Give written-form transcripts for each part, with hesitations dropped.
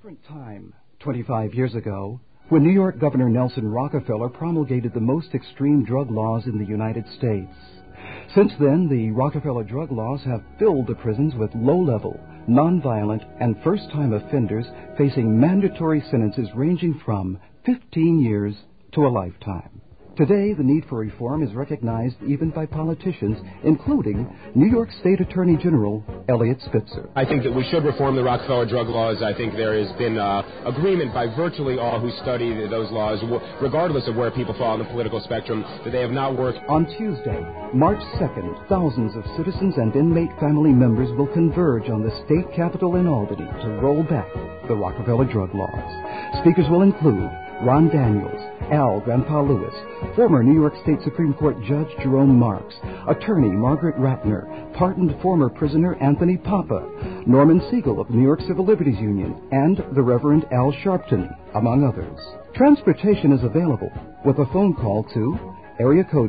different time, 25 years ago, when New York Governor Nelson Rockefeller promulgated the most extreme drug laws in the United States. Since then, the Rockefeller drug laws have filled the prisons with low-level, nonviolent, and first-time offenders facing mandatory sentences ranging from 15 years to a lifetime. Today, the need for reform is recognized even by politicians, including New York State Attorney General Eliot Spitzer. I think that we should reform the Rockefeller drug laws. I think there has been agreement by virtually all who study those laws, regardless of where people fall on the political spectrum, that they have not worked. On Tuesday, March 2nd, thousands of citizens and inmate family members will converge on the state capitol in Albany to roll back the Rockefeller drug laws. Speakers will include Ron Daniels, Al Grandpa Lewis, former New York State Supreme Court Judge Jerome Marks, attorney Margaret Ratner, pardoned former prisoner Anthony Papa, Norman Siegel of the New York Civil Liberties Union, and the Reverend Al Sharpton, among others. Transportation is available with a phone call to area code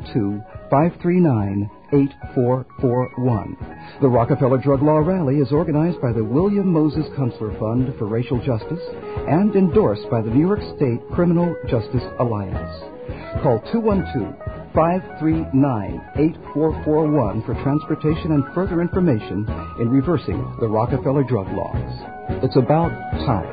212-539-8441. The Rockefeller Drug Law Rally is organized by the William Moses Kunstler Fund for Racial Justice and endorsed by the New York State Criminal Justice Alliance. Call 212-539-8441 for transportation and further information in reversing the Rockefeller drug laws. It's about time.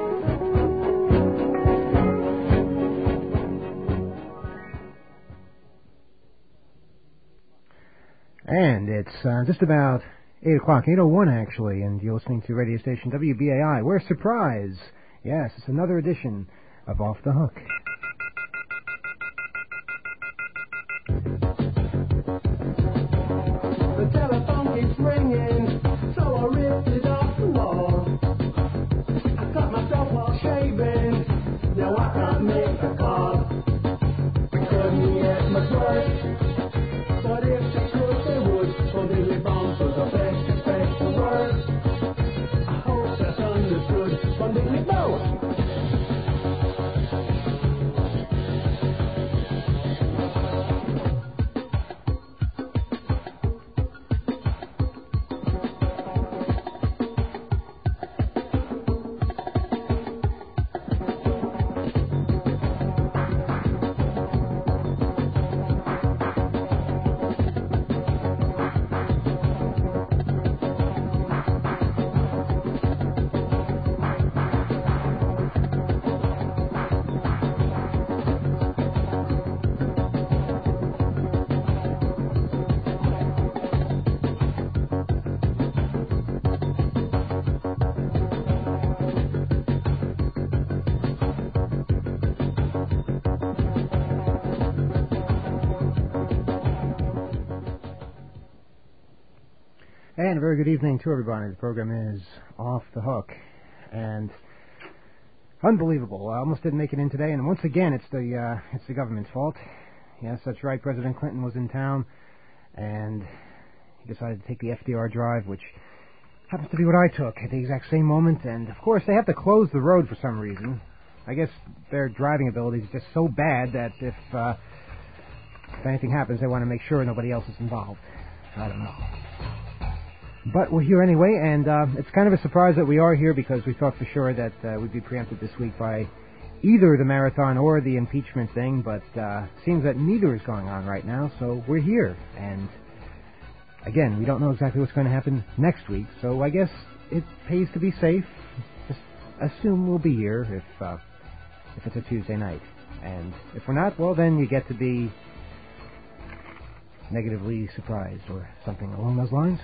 And it's just about 8 o'clock, 8:01 actually, and you're listening to radio station WBAI. Where surprise! Yes, it's another edition of Off the Hook. The telephone keeps ringing, so I ripped it off the wall. I cut myself while shaving, now I can't make a call. I couldn't get much worse, but if they could, they would. For the response was the best, expect the worst. I hope that's understood from the both. And a very good evening to everybody. The program is Off the Hook. And unbelievable. I almost didn't make it in today. And once again, it's the government's fault. Yes, that's right. President Clinton was in town, and he decided to take the FDR drive, which happens to be what I took at the exact same moment. And, of course, they have to close the road for some reason. I guess their driving ability is just so bad that if anything happens, they want to make sure nobody else is involved. I don't know. But we're here anyway, and it's kind of a surprise that we are here because we thought for sure that we'd be preempted this week by either the marathon or the impeachment thing, but seems that neither is going on right now, so we're here. And again, we don't know exactly what's going to happen next week, so I guess it pays to be safe. Just assume we'll be here if it's a Tuesday night. And if we're not, well, then you get to be negatively surprised or something along those lines.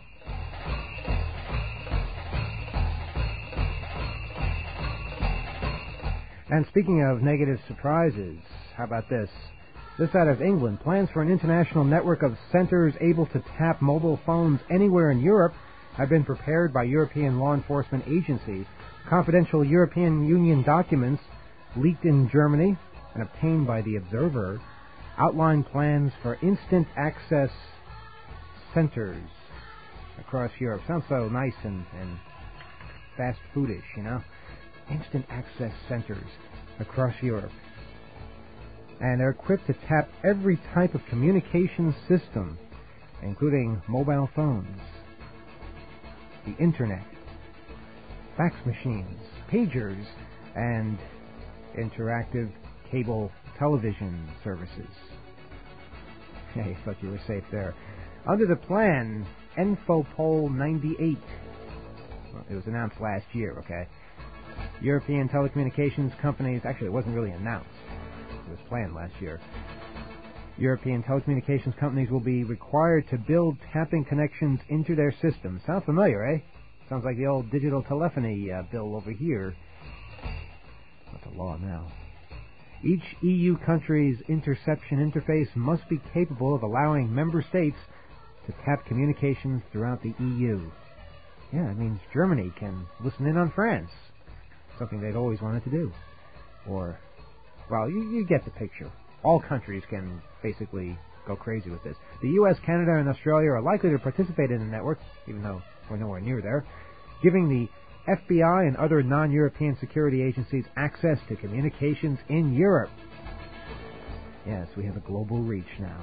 And speaking of negative surprises, how about this? This out of England. Plans for an international network of centers able to tap mobile phones anywhere in Europe have been prepared by European law enforcement agencies. Confidential European Union documents leaked in Germany and obtained by The Observer outline plans for instant access centers across Europe. Sounds so nice and fast foodish, you know? Instant access centers across Europe. And they're equipped to tap every type of communication system, including mobile phones, the internet, fax machines, pagers, and interactive cable television services. Hey, thought you were safe there. Under the plan, Infopol 98. Well, it was announced last year, okay? European telecommunications companies, actually it wasn't really announced. It was planned last year. European telecommunications companies will be required to build tapping connections into their systems. Sound familiar, eh? Sounds like the old digital telephony bill over here. That's a law now. Each EU country's interception interface must be capable of allowing member states to tap communications throughout the EU. Yeah, it means Germany can listen in on France. Something they'd always wanted to do. Or, well, you get the picture. All countries can basically go crazy with this. The U.S., Canada, and Australia are likely to participate in the network, even though we're nowhere near there, giving the FBI and other non-European security agencies access to communications in Europe. Yes, we have a global reach now.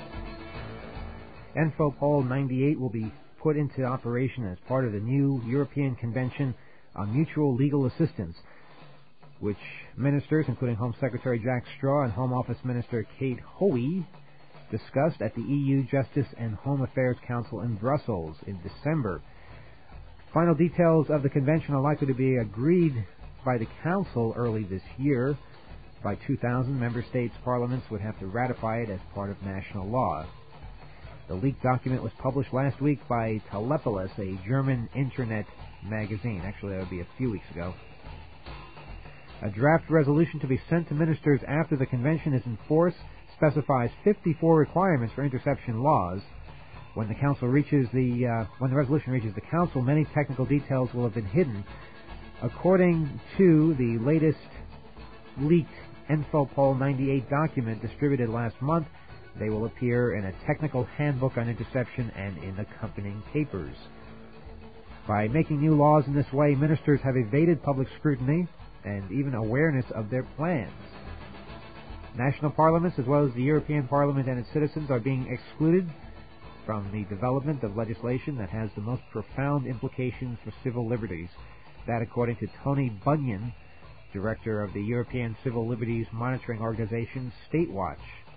Infopol 98 will be put into operation as part of the new European Convention on Mutual Legal Assistance, which ministers, including Home Secretary Jack Straw and Home Office Minister Kate Hoey, discussed at the EU Justice and Home Affairs Council in Brussels in December. Final details of the convention are likely to be agreed by the Council early this year. By 2000, member states' parliaments would have to ratify it as part of national law. The leaked document was published last week by Telepolis, a German internet magazine. Actually, that would be a few weeks ago. A draft resolution to be sent to ministers after the convention is in force specifies 54 requirements for interception laws. When the resolution reaches the council, many technical details will have been hidden. According to the latest leaked Infopol 98 document distributed last month, they will appear in a technical handbook on interception and in accompanying papers. By making new laws in this way, ministers have evaded public scrutiny and even awareness of their plans. National parliaments, as well as the European Parliament and its citizens, are being excluded from the development of legislation that has the most profound implications for civil liberties. That, according to Tony Bunyan, director of the European Civil Liberties Monitoring Organization, Statewatch.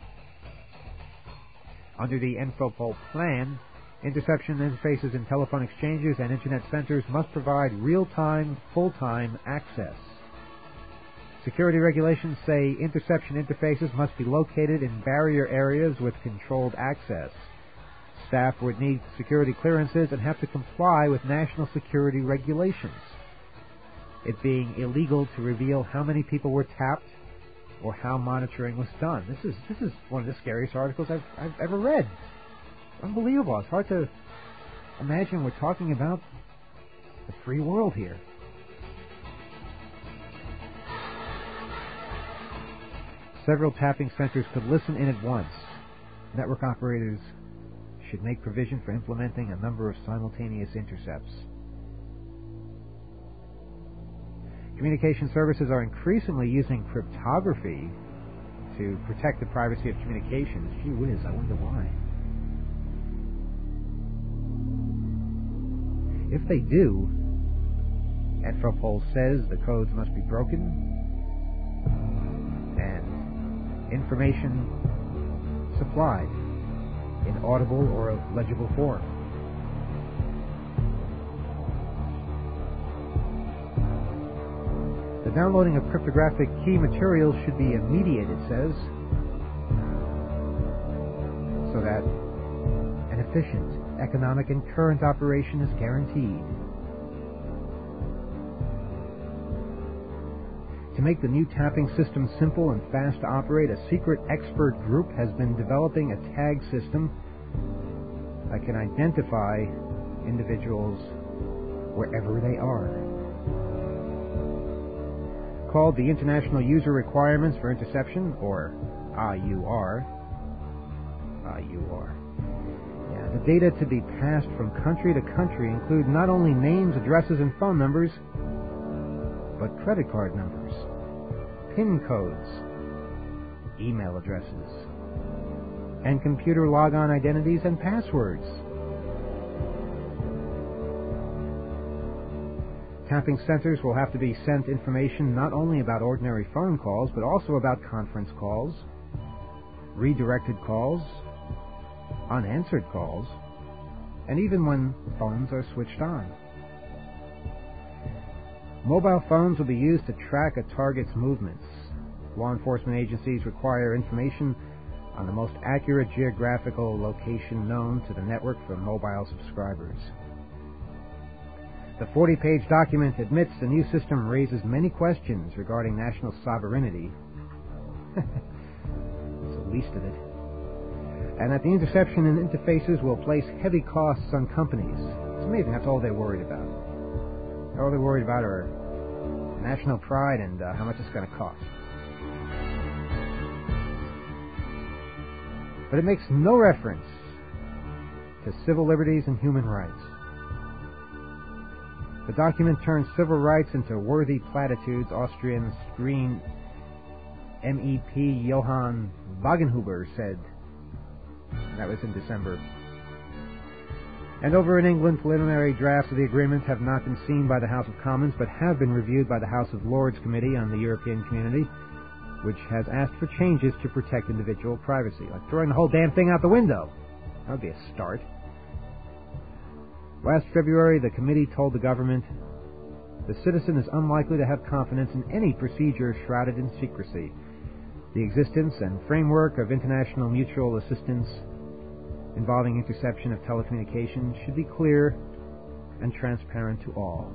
Under the Infopol plan, interception interfaces in telephone exchanges and internet centers must provide real-time, full-time access. Security regulations say interception interfaces must be located in barrier areas with controlled access. Staff would need security clearances and have to comply with national security regulations. It being illegal to reveal how many people were tapped or how monitoring was done. This is one of the scariest articles I've ever read. Unbelievable. It's hard to imagine we're talking about the free world here. Several tapping centers could listen in at once. Network operators should make provision for implementing a number of simultaneous intercepts. Communication services are increasingly using cryptography to protect the privacy of communications. Gee whiz, I wonder why. If they do, Infopol says the codes must be broken and information supplied in audible or legible form. The downloading of cryptographic key materials should be immediate, it says, so that an efficient economic and current operation is guaranteed. To make the new tapping system simple and fast to operate, a secret expert group has been developing a tag system that can identify individuals wherever they are. Called the International User Requirements for Interception, or IUR. The data to be passed from country to country include not only names, addresses, and phone numbers, but credit card numbers, PIN codes, email addresses, and computer logon identities and passwords. Tapping centers will have to be sent information not only about ordinary phone calls, but also about conference calls, redirected calls, unanswered calls, and even when phones are switched on. Mobile phones will be used to track a target's movements. Law enforcement agencies require information on the most accurate geographical location known to the network from mobile subscribers. The 40-page document admits the new system raises many questions regarding national sovereignty. That's the least of it. And that the interception and interfaces will place heavy costs on companies. It's amazing, that's all they're worried about. All they're worried about are national pride and how much it's going to cost. But it makes no reference to civil liberties and human rights. The document turns civil rights into worthy platitudes, Austrian Green MEP Johann Wagenhuber said. That was in December. And over in England, preliminary drafts of the agreement have not been seen by the House of Commons, but have been reviewed by the House of Lords Committee on the European Community, which has asked for changes to protect individual privacy, like throwing the whole damn thing out the window. That would be a start. Last February, the committee told the government, the citizen is unlikely to have confidence in any procedure shrouded in secrecy. The existence and framework of international mutual assistance involving interception of telecommunications should be clear and transparent to all.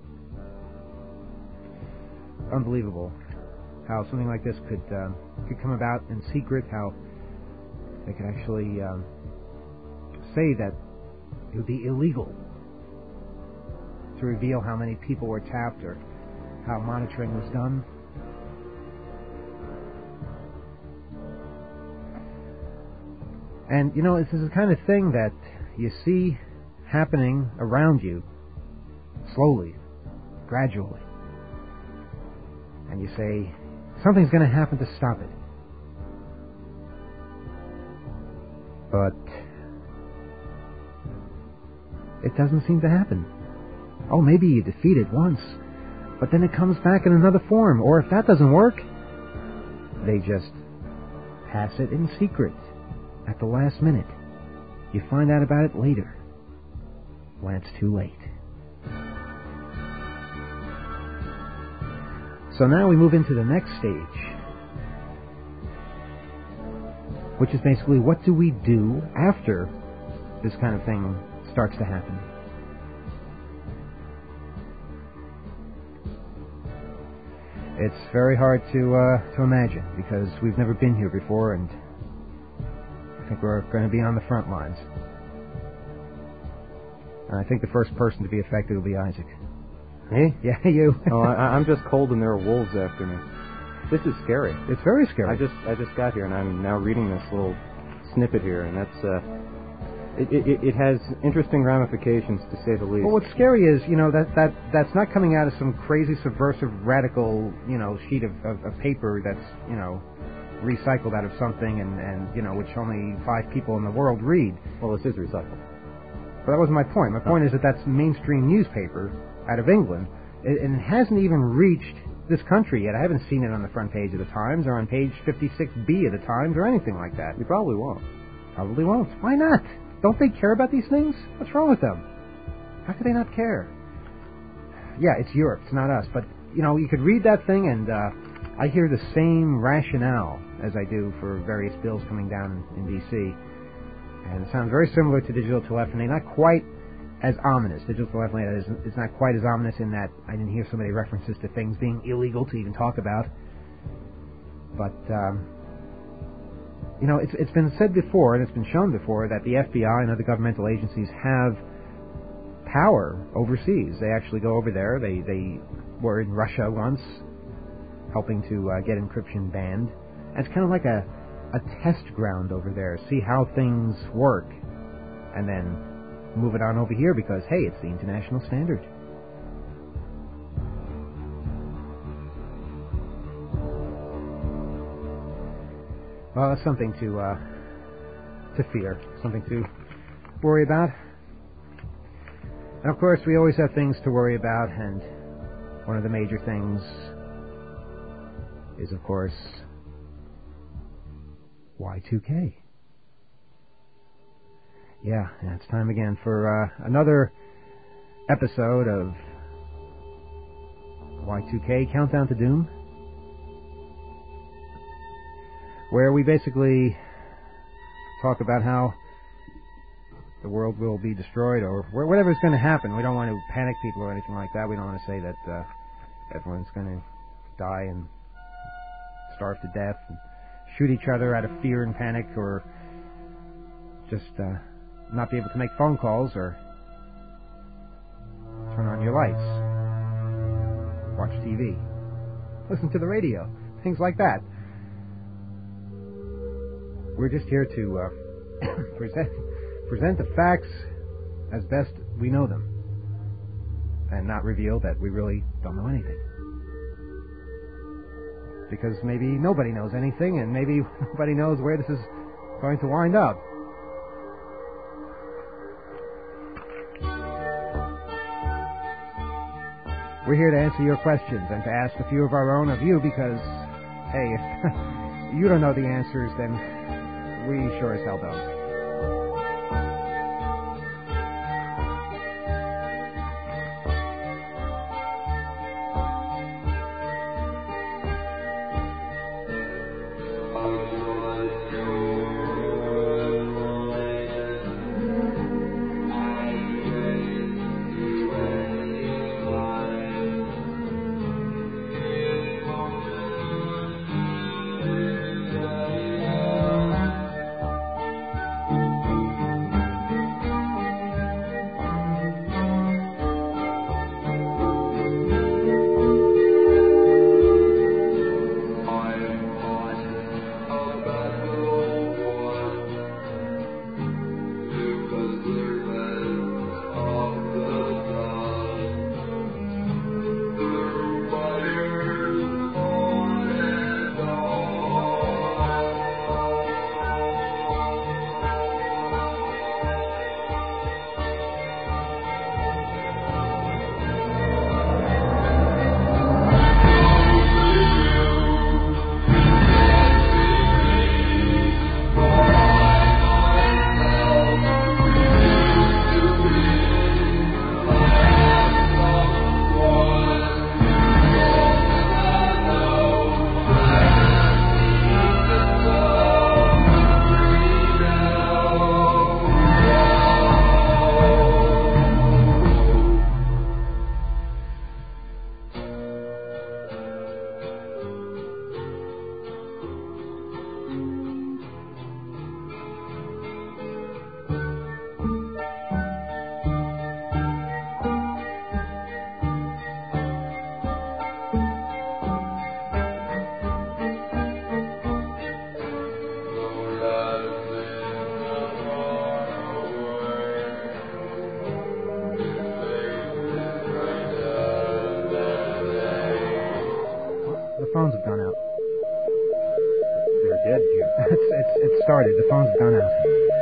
Unbelievable how something like this could come about in secret, how they could actually say that it would be illegal to reveal how many people were tapped or how monitoring was done. And, you know, this is the kind of thing that you see happening around you slowly, gradually. And you say, something's going to happen to stop it. But it doesn't seem to happen. Oh, maybe you defeat it once, but then it comes back in another form. Or if that doesn't work, they just pass it in secret at the last minute. You find out about it later, when it's too late. So now we move into the next stage, which is basically, what do we do after this kind of thing starts to happen? It's very hard to imagine, because we've never been here before, and I think we're going to be on the front lines. And I think the first person to be affected will be Isaac. Me? Yeah, you. Oh, I'm just cold and there are wolves after me. This is scary. It's very scary. I just got here and I'm now reading this little snippet here, and that's it has interesting ramifications, to say the least. Well, what's scary is, you know, that's not coming out of some crazy subversive radical, you know, sheet of paper that's, you know, recycled out of something and you know, which only 5 people in the world read. Well, this is recycled. But that wasn't my point. My point is that that's mainstream newspaper out of England, and it hasn't even reached this country yet. I haven't seen it on the front page of the Times or on page 56B of the Times or anything like that. You probably won't. Probably won't. Why not? Don't they care about these things? What's wrong with them? How could they not care? Yeah, it's Europe. It's not us. But, you know, you could read that thing and I hear the same rationale as I do for various bills coming down in D.C. And it sounds very similar to digital telephony, not quite as ominous. Digital telephony is not quite as ominous in that I didn't hear so many references to things being illegal to even talk about. But, you know, it's been said before, and it's been shown before, that the FBI and other governmental agencies have power overseas. They actually go over there. They were in Russia once, helping to get encryption banned. And it's kind of like a test ground over there, see how things work, and then move it on over here because, hey, it's the international standard. Well, it's something to fear, something to worry about. And of course, we always have things to worry about, and one of the major things is, of course, Y2K. Yeah, it's time again for another episode of Y2K, Countdown to Doom, where we basically talk about how the world will be destroyed or whatever's going to happen. We don't want to panic people or anything like that. We don't want to say that everyone's going to die and starve to death and shoot each other out of fear and panic, or just not be able to make phone calls or turn on your lights, watch TV, listen to the radio, things like that. We're just here to present the facts as best we know them and not reveal that we really don't know anything. Because maybe nobody knows anything, and maybe nobody knows where this is going to wind up. We're here to answer your questions and to ask a few of our own of you, because, hey, if you don't know the answers, then we sure as hell don't. Phones have gone out. They're dead, Jim. It's started. The phones have gone out.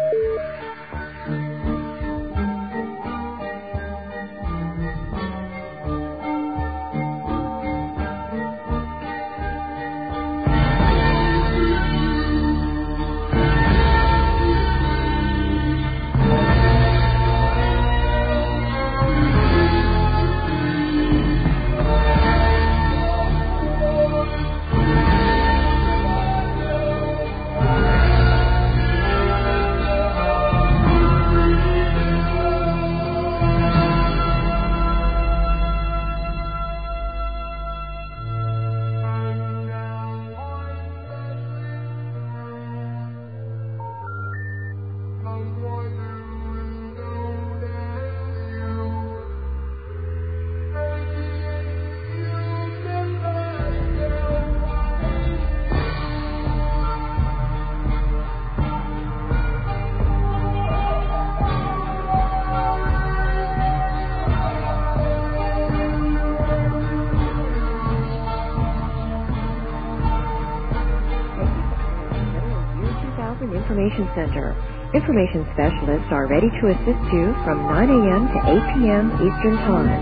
Information Center. Information specialists are ready to assist you from 9 a.m. to 8 p.m. Eastern Time.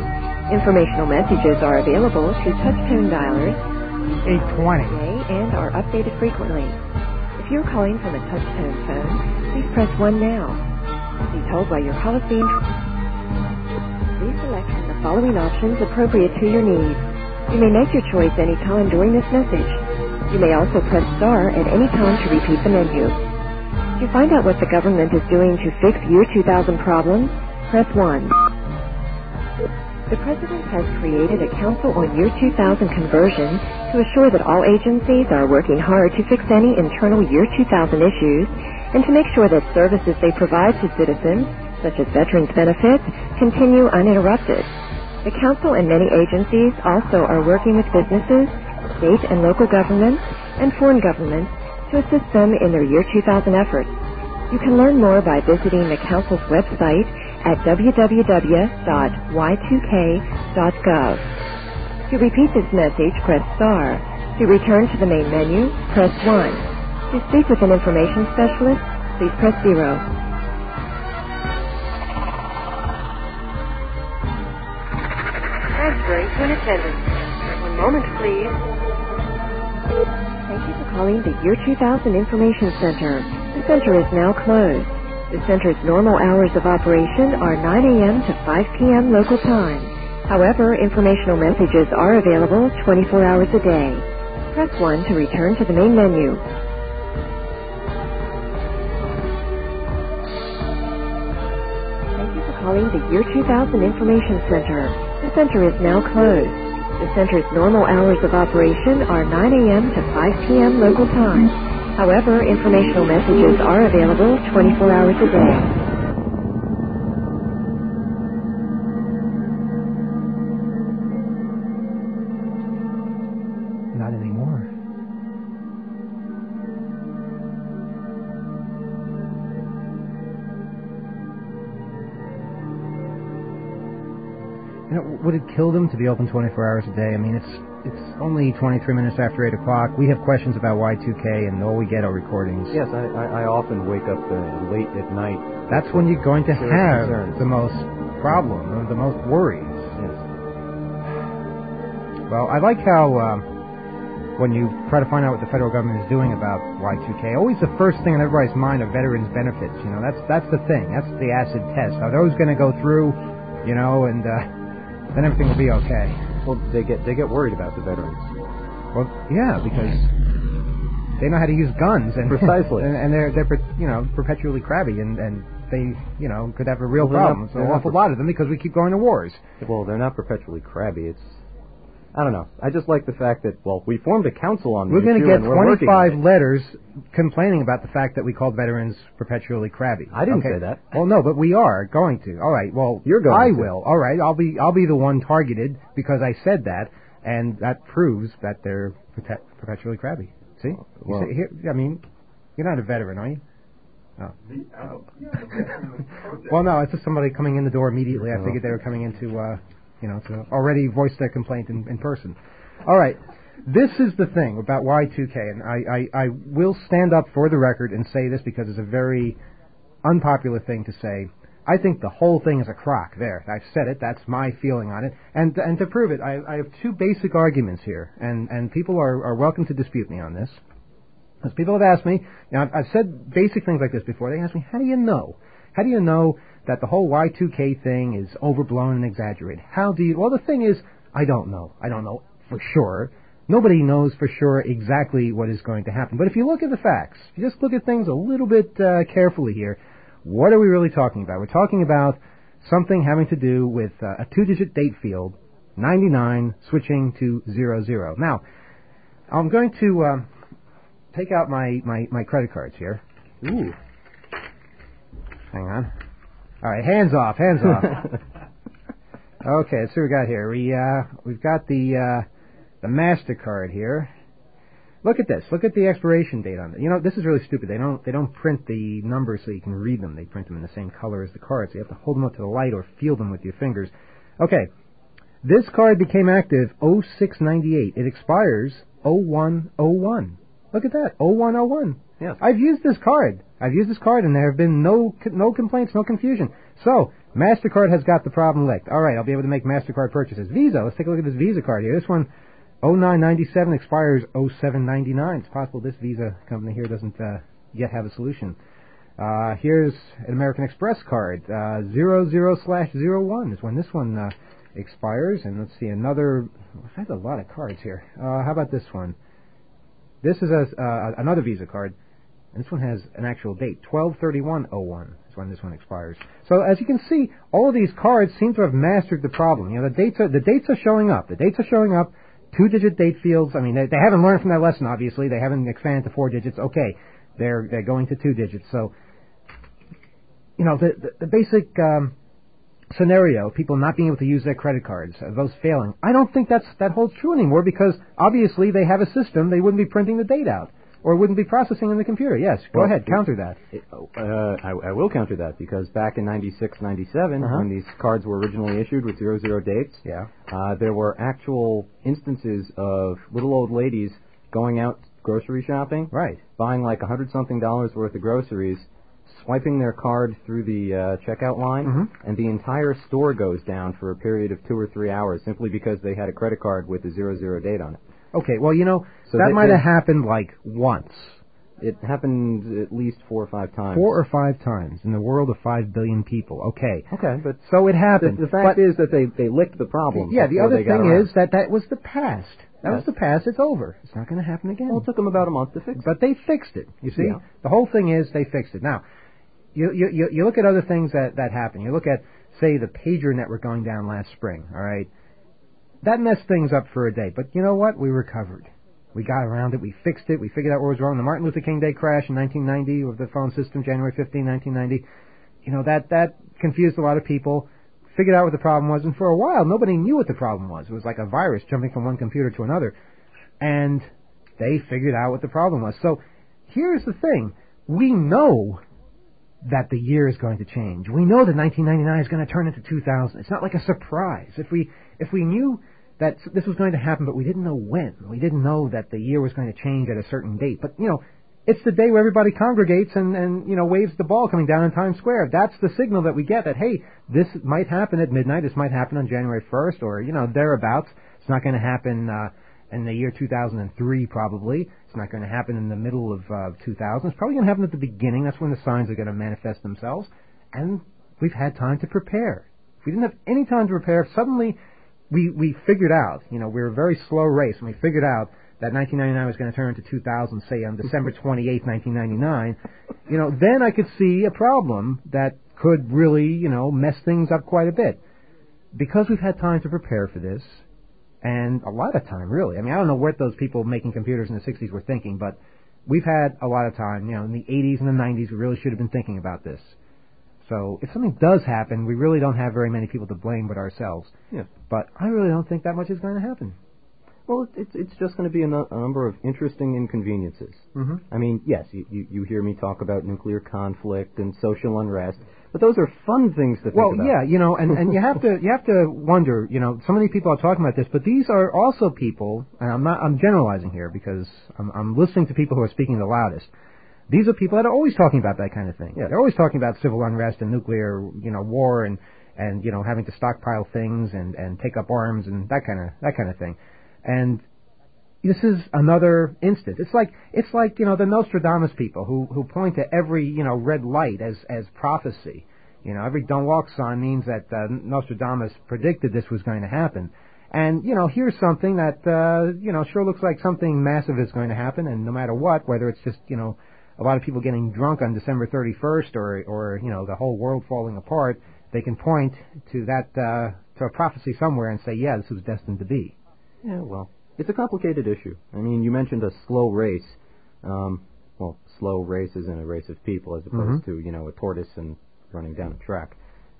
Informational messages are available through touch-tone dialers 820. and are updated frequently. If you're calling from a touch-tone phone, please press 1 now. Be told why your call is being... Please select from the following options appropriate to your needs. You may make your choice any time during this message. You may also press star at any time to repeat the menu. To find out what the government is doing to fix year 2000 problems, press 1. The President has created a Council on Year 2000 Conversion to assure that all agencies are working hard to fix any internal Year 2000 issues and to make sure that services they provide to citizens, such as veterans benefits, continue uninterrupted. The Council and many agencies also are working with businesses, state and local governments, and foreign governments to assist them in their Year 2000 efforts. You can learn more by visiting the Council's website at www.y2k.gov. To repeat this message, press star. To return to the main menu, press 1. To speak with an information specialist, please press 0. Transferring to an attendant. 1 moment, please. Thank you for calling the Year 2000 Information Center. The center is now closed. The center's normal hours of operation are 9 a.m. to 5 p.m. local time. However, informational messages are available 24 hours a day. Press 1 to return to the main menu. Thank you for calling the Year 2000 Information Center. The center is now closed. The center's normal hours of operation are 9 a.m. to 5 p.m. local time. However, informational messages are available 24 hours a day. Not anymore. You know, would it kill them to be open 24 hours a day? I mean, it's only 23 minutes after 8 o'clock. We have questions about Y2K, and all we get are recordings. Yes, I often wake up late at night. That's when you're going to have concerns. the most problem, or the most worries. Yes. Well, I like how when you try to find out what the federal government is doing about Y2K, always the first thing in everybody's mind are veterans' benefits. You know, that's the thing. That's the acid test. Are those going to go through? You know, and then everything will be okay. Well, they get worried about the veterans. Well, yeah, because they know how to use guns, and precisely, and they're perpetually crabby, and they could have a real problem. So an awful lot of them because we keep going to wars. Well, they're not perpetually crabby. I don't know. I just like the fact that, well, we formed a council on the issue. We're going to get 25 on letters complaining about the fact that we called veterans perpetually crabby. I didn't say that. Well, no, but we are going to. All right. Well, you're going. I will. All right. I'll be the one targeted because I said that, and that proves that they're perpetually crabby. See? Well, see, here, I mean, you're not a veteran, are you? No. Well, no. It's just somebody coming in the door immediately. I figured they were coming into. To already voice their complaint in person. All right. This is the thing about Y2K, and I will stand up for the record and say this because it's a very unpopular thing to say. I think the whole thing is a crock. There, I've said it. That's my feeling on it. And to prove it, I have two basic arguments here, and people are welcome to dispute me on this. As people have asked me, I've said basic things like this before. They ask me, how do you know? How do you know that the whole Y2K thing is overblown and exaggerated? How do you... Well, the thing is, I don't know. I don't know for sure. Nobody knows for sure exactly what is going to happen. But if you look at the facts, if you just look at things a little bit carefully here, what are we really talking about? We're talking about something having to do with a two-digit date field, 99, switching to 00. Now, I'm going to take out my credit cards here. Ooh. Hang on. All right, hands off. Okay, let's see what we got here. We've got the MasterCard here. Look at this. Look at the expiration date on it. You know, this is really stupid. They don't print the numbers so you can read them. They print them in the same color as the card, so you have to hold them up to the light or feel them with your fingers. Okay, this card became active 0698. It expires 0101. Look at that, 0101. Yes. I've used this card, and there have been no complaints, no confusion. So, MasterCard has got the problem licked. All right, I'll be able to make MasterCard purchases. Visa, let's take a look at this Visa card here. This one, 0997, expires 0799. It's possible this Visa company here doesn't yet have a solution. Here's an American Express card, 00/01 is when this one expires. And let's see, another, that's a lot of cards here. How about this one? This is another Visa card, and this one has an actual date, 12/31/01 is when this one expires. So as you can see, all of these cards seem to have mastered the problem. You know, the dates are showing up. The dates are showing up. 2-digit date fields. I mean, they haven't learned from that lesson. Obviously, they haven't expanded to 4 digits. Okay, they're going to 2 digits. So, you know, the basic scenario, people not being able to use their credit cards, those failing, I don't think that holds true anymore, because obviously they have a system. They wouldn't be printing the date out, or wouldn't be processing in the computer. Yes, go ahead, counter that. I will counter that, because back in 96, 97, when these cards were originally issued with 00 dates, there were actual instances of little old ladies going out grocery shopping, buying like $100-something worth of groceries, swiping their card through the checkout line, and the entire store goes down for a period of 2 or 3 hours simply because they had a credit card with a 00 date on it. Okay, well, you know, so that might have happened like once. It happened at least 4 or 5 times. 4 or 5 times in the world of 5 billion people. Okay, but so it happened. The fact is that they licked the problem. Yeah, the other thing is that was the past. That was the past. It's over. It's not going to happen again. Well, it took them about a month to fix it. But they fixed it. You see, the whole thing is they fixed it. Now, you look at other things that happen. You look at, say, the pager network going down last spring. All right, that messed things up for a day. But you know what? We recovered. We got around it. We fixed it. We figured out what was wrong. The Martin Luther King Day crash in 1990 with the phone system, January 15, 1990. You know, that confused a lot of people. Figured out what the problem was, and for a while nobody knew what the problem was. It was like a virus jumping from one computer to another, and they figured out what the problem was. So here's the thing: we know that the year is going to change. We know that 1999 is going to turn into 2000. It's not like a surprise. If we knew that this was going to happen, but we didn't know when. We didn't know that the year was going to change at a certain date. But, you know, it's the day where everybody congregates and you know, waves the ball coming down in Times Square. That's the signal that we get that, hey, this might happen at midnight. This might happen on January 1st or, you know, thereabouts. It's not going to happen in the year 2003 probably. It's not going to happen in the middle of 2000. It's probably going to happen at the beginning. That's when the signs are going to manifest themselves. And we've had time to prepare. If we didn't have any time to prepare, suddenly we figured out, you know, we were a very slow race, and we figured out that 1999 was going to turn into 2000, say, on December 28th, 1999, you know, then I could see a problem that could really, you know, mess things up quite a bit. Because we've had time to prepare for this, and a lot of time, really. I mean, I don't know what those people making computers in the 60s were thinking, but we've had a lot of time. You know, in the 80s and the 90s, we really should have been thinking about this. So if something does happen, we really don't have very many people to blame but ourselves. Yeah. But I really don't think that much is going to happen. Well, it's just going to be a number of interesting inconveniences. Mm-hmm. I mean, yes, you hear me talk about nuclear conflict and social unrest, but those are fun things to think about. Well, yeah, you know, and you have to wonder, you know, so many people are talking about this, but these are also people, and I'm generalizing here because I'm listening to people who are speaking the loudest. These are people that are always talking about that kind of thing. Yeah. They're always talking about civil unrest and nuclear, you know, war and you know, having to stockpile things and take up arms and that kind of thing. And this is another instance. It's like you know, the Nostradamus people who point to every, you know, red light as prophecy. You know, every don't walk sign means that Nostradamus predicted this was going to happen. And you know, here's something that you know, sure looks like something massive is going to happen, and no matter what, whether it's just, you know, a lot of people getting drunk on December 31st or you know, the whole world falling apart, they can point to that to a prophecy somewhere and say, yeah, this was destined to be. Yeah, well, it's a complicated issue. I mean, you mentioned a slow race. Well, slow race isn't a race of people as opposed to, you know, a tortoise and running down a track.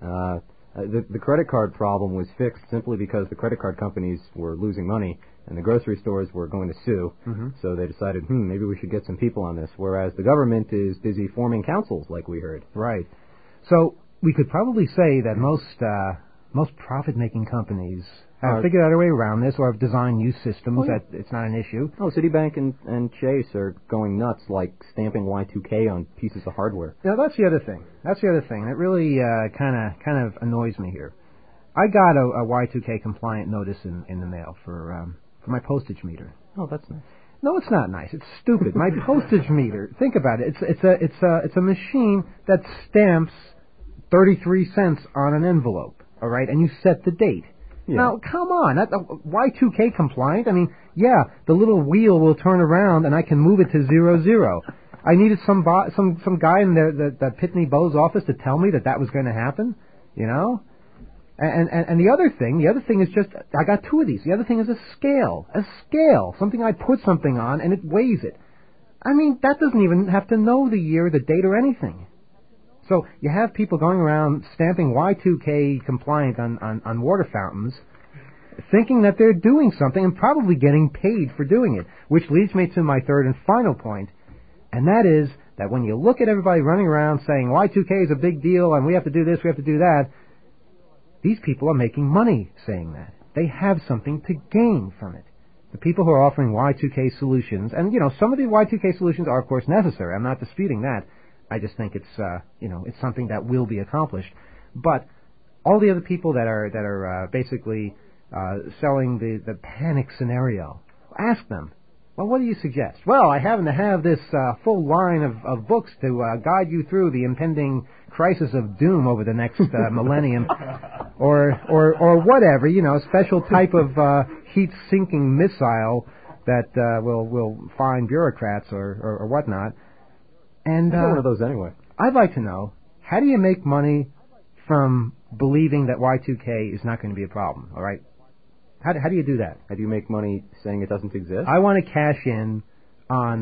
The credit card problem was fixed simply because the credit card companies were losing money and the grocery stores were going to sue. So they decided, maybe we should get some people on this, whereas the government is busy forming councils, like we heard. Right. So we could probably say that most profit-making companies have figured out a way around this, or have designed new systems that it's not an issue. Oh, Citibank and Chase are going nuts, like stamping Y2K on pieces of hardware. Yeah, that's the other thing. It really kind of annoys me here. I got a Y2K compliant notice in the mail for my postage meter. Oh, that's nice. No, it's not nice. It's stupid. My postage meter. Think about it. It's a machine that stamps 33 cents on an envelope. All right, and you set the date. Yeah. Now, come on, Y2K compliant? I mean, yeah, the little wheel will turn around and I can move it to 00. I needed some guy in the Pitney Bowes office to tell me that was going to happen, you know? And the other thing is just, I got two of these. The other thing is a scale, something I put something on and it weighs it. I mean, that doesn't even have to know the year, the date, or anything. So you have people going around stamping Y2K compliant on water fountains, thinking that they're doing something and probably getting paid for doing it, which leads me to my third and final point, and that is that when you look at everybody running around saying Y2K is a big deal and we have to do this, we have to do that, these people are making money saying that. They have something to gain from it. The people who are offering Y2K solutions, and some of the Y2K solutions are of course necessary. I'm not disputing that. I just think it's it's something that will be accomplished. But all the other people that are basically selling the panic scenario, ask them, well, what do you suggest? Well, I happen to have this full line of books to guide you through the impending crisis of doom over the next millennium, or whatever, special type of heat-sinking missile that will find bureaucrats or whatnot. And I got one of those anyway. I'd like to know, how do you make money from believing that Y2K is not going to be a problem, all right? How do you do that? How do you make money saying it doesn't exist? I want to cash in on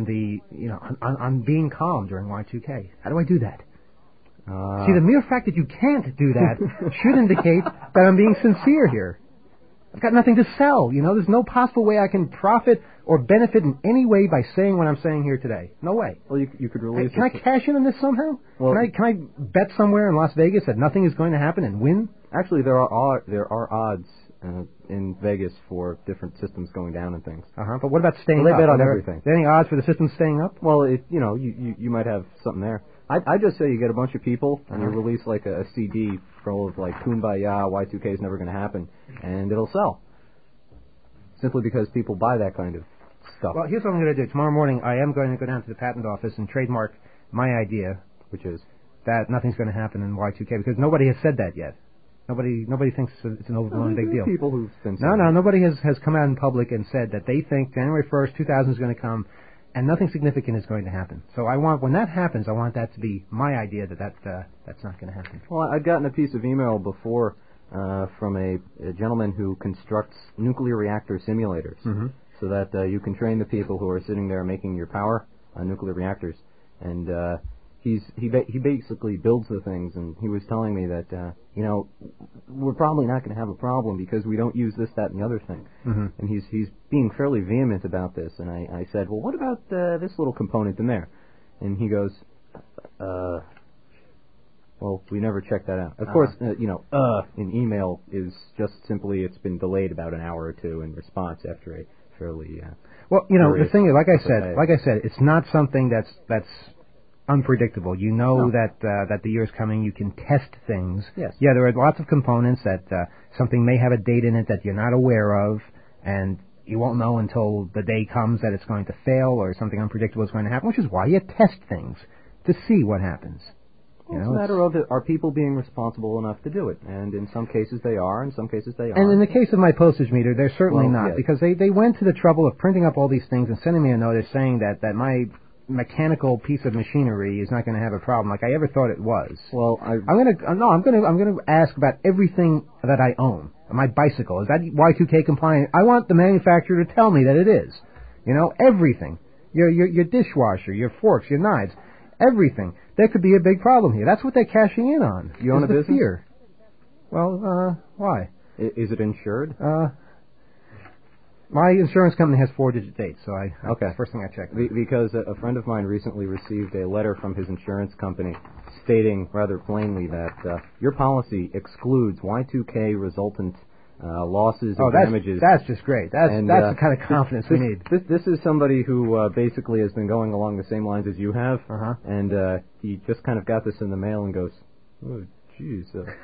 on being calm during Y2K. How do I do that? See, the mere fact that you can't do that should indicate that I'm being sincere here. I've got nothing to sell, There's no possible way I can profit or benefit in any way by saying what I'm saying here today. No way. Well, you could release. Can I cash in on this somehow? Well, can I bet somewhere in Las Vegas that nothing is going to happen and win? Actually, there are odds in Vegas for different systems going down and things. But what about staying up? They bet on everything. Are there any odds for the system staying up? Well, you might have something there. I just say you get a bunch of people and you release like a CD full of like Kumbaya, Y2K is never going to happen, and it'll sell. Simply because people buy that kind of stuff. Well, here's what I'm going to do. Tomorrow morning, I am going to go down to the patent office and trademark my idea, which is that nothing's going to happen in Y2K, because nobody has said that yet. Nobody thinks it's an overblown big deal. People who've been nobody has come out in public and said that they think January 1st, 2000 is going to come, and nothing significant is going to happen. So when that happens, I want that to be my idea that's not going to happen. Well, I'd gotten a piece of email before from a gentleman who constructs nuclear reactor simulators, so that you can train the people who are sitting there making your power on nuclear reactors. And he basically builds the things, and he was telling me that we're probably not going to have a problem because we don't use this, that, and the other thing. And he's being fairly vehement about this. And I said, well, what about this little component in there? And he goes, well, we never checked that out. Of course, in email is just simply it's been delayed about an hour or two in response after a fairly the thing is, like I said, it's not something that's unpredictable. That the year's coming. You can test things. Yes. Yeah, there are lots of components that something may have a date in it that you're not aware of, and you won't know until the day comes that it's going to fail or something unpredictable is going to happen, which is why you test things to see what happens. Well, it's a matter of are people being responsible enough to do it? And in some cases they are, in some cases they aren't. And in the case of my postage meter, they're certainly not, because they went to the trouble of printing up all these things and sending me a notice saying that my mechanical piece of machinery is not going to have a problem like I ever thought it was. Well, I'm going to ask about everything that I own. My bicycle, is that Y2K compliant? I want the manufacturer to tell me that it is. Everything. Your dishwasher, your forks, your knives, everything. There could be a big problem here. That's what they're cashing in on. You own a business? Fear. Well, why? Is it insured? My insurance company has 4-digit dates, so okay. That's the first thing I check. Because a friend of mine recently received a letter from his insurance company stating rather plainly that your policy excludes Y2K resultant losses and damages. That's just great. That's the kind of confidence we need. This is somebody who basically has been going along the same lines as you have, and he just kind of got this in the mail and goes, oh, jeez.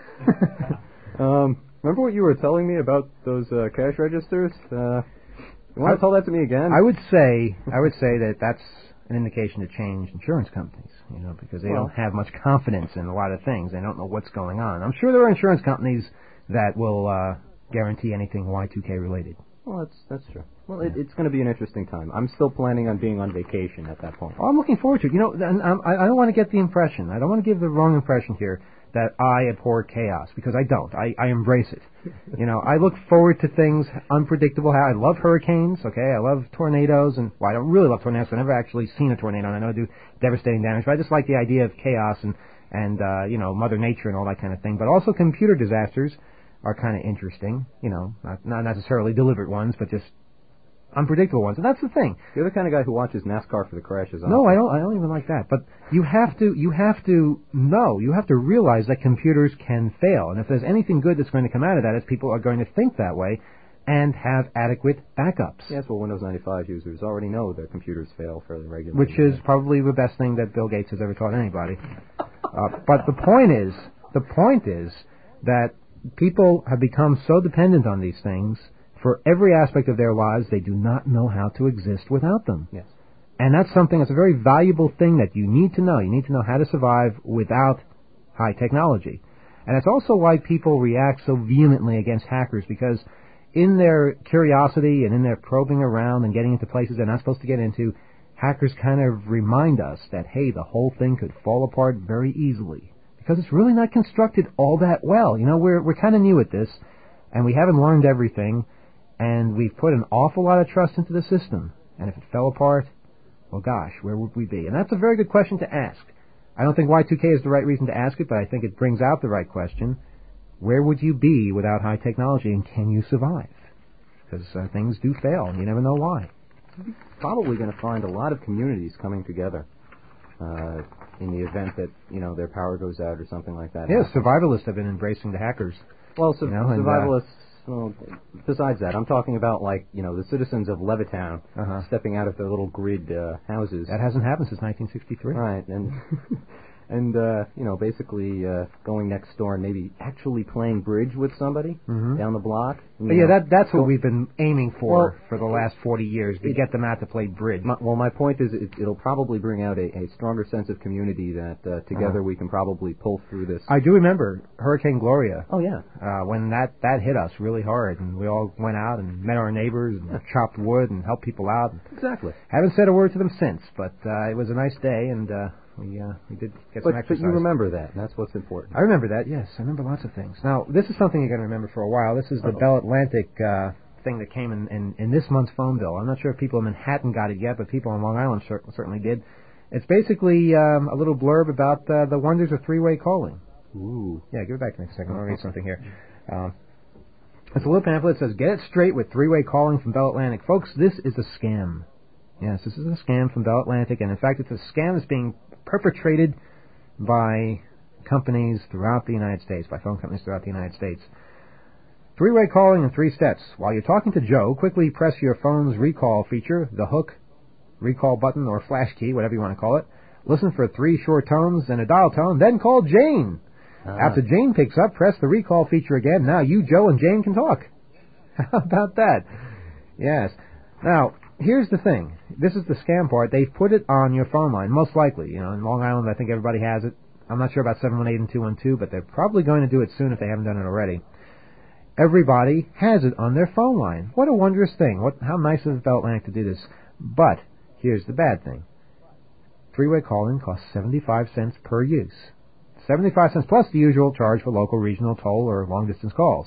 Remember what you were telling me about those cash registers? You want to tell that to me again? I would say that that's an indication to change insurance companies, because they don't have much confidence in a lot of things. They don't know what's going on. I'm sure there are insurance companies that will guarantee anything Y2K related. Well, that's true. Well, it's going to be an interesting time. I'm still planning on being on vacation at that point. Oh, I'm looking forward to it. I don't want to get the impression. I don't want to give the wrong impression here that I abhor chaos, because I don't. I embrace it. I look forward to things unpredictable. I love hurricanes, okay? I love tornadoes, and, I don't really love tornadoes. I've never actually seen a tornado, and I know I do devastating damage, but I just like the idea of chaos and Mother Nature and all that kind of thing. But also computer disasters are kind of interesting, not necessarily deliberate ones, but just unpredictable ones. And that's the thing. You're the kind of guy who watches NASCAR for the crashes. No, I don't even like that. But you have to realize that computers can fail. And if there's anything good that's going to come out of that, is people are going to think that way and have adequate backups. Yes, well, Windows 95 users already know their computers fail fairly regularly. Which is probably the best thing that Bill Gates has ever taught anybody. But the point is that people have become so dependent on these things. For every aspect of their lives, they do not know how to exist without them. Yes. And that's a very valuable thing that you need to know. You need to know how to survive without high technology. And it's also why people react so vehemently against hackers, because in their curiosity and in their probing around and getting into places they're not supposed to get into, hackers kind of remind us that, hey, the whole thing could fall apart very easily, because it's really not constructed all that well. We're kind of new at this, and we haven't learned everything. And we've put an awful lot of trust into the system. And if it fell apart, well, gosh, where would we be? And that's a very good question to ask. I don't think Y2K is the right reason to ask it, but I think it brings out the right question. Where would you be without high technology, and can you survive? Because things do fail, and you never know why. You're probably going to find a lot of communities coming together in the event that, their power goes out or something like that. Yeah, survivalists have been embracing the hackers. Well, survivalists... Well, besides that, I'm talking about, the citizens of Levittown stepping out of their little grid houses. That hasn't happened since 1963. Right, and basically going next door and maybe actually playing bridge with somebody down the block. That's what we've been aiming for the last 40 years, to get them out to play bridge. My point is it'll probably bring out a stronger sense of community that together we can probably pull through this. I do remember Hurricane Gloria. Oh, yeah. When that hit us really hard, and we all went out and met our neighbors and chopped wood and helped people out. Exactly. Haven't said a word to them since, but it was a nice day, and we did get some exercise. But you remember that, and that's what's important. I remember that, yes. I remember lots of things. Now, this is something you're going to remember for a while. This is the Bell Atlantic thing that came in this month's phone bill. I'm not sure if people in Manhattan got it yet, but people on Long Island certainly did. It's basically a little blurb about the wonders of three-way calling. Ooh. Yeah, give it back to me a second. I'll read something here. It's a little pamphlet that says, "Get it straight with three-way calling from Bell Atlantic." Folks, this is a scam. Yes, this is a scam from Bell Atlantic, and in fact, it's a scam that's being perpetrated by companies throughout the United States, by phone companies throughout the United States. Three-way calling in 3 steps. While you're talking to Joe, quickly press your phone's recall feature, the hook, recall button, or flash key, whatever you want to call it. Listen for 3 short tones and a dial tone, then call Jane. After Jane picks up, press the recall feature again. Now you, Joe, and Jane can talk. How about that? Yes. Now, here's the thing. This is the scam part. They've put it on your phone line, most likely. In Long Island, I think everybody has it. I'm not sure about 718 and 212, but they're probably going to do it soon if they haven't done it already. Everybody has it on their phone line. What a wondrous thing. How nice of Bell Atlantic to do this. But here's the bad thing. Three-way calling costs 75 cents per use. 75 cents plus the usual charge for local, regional, toll, or long-distance calls.